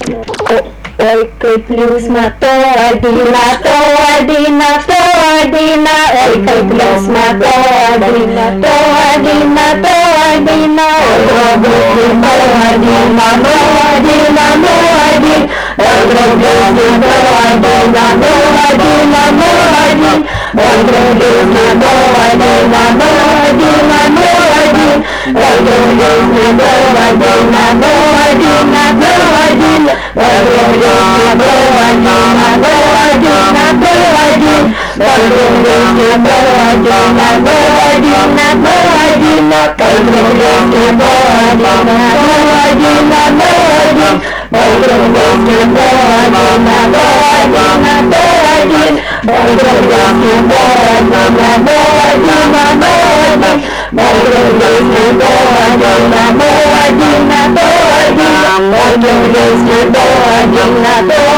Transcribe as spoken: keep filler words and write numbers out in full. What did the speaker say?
Ой, как плюс мотодина, тодина, тодина, ой, как плюс мотодина, тодина, тодина, ой, тодина, тодина, тодина, тодина, ой, тодина, тодина, тодина, тодина, ой, тодина, тодина, тодина, тодина, ой, тодина, тодина, тодина, Один,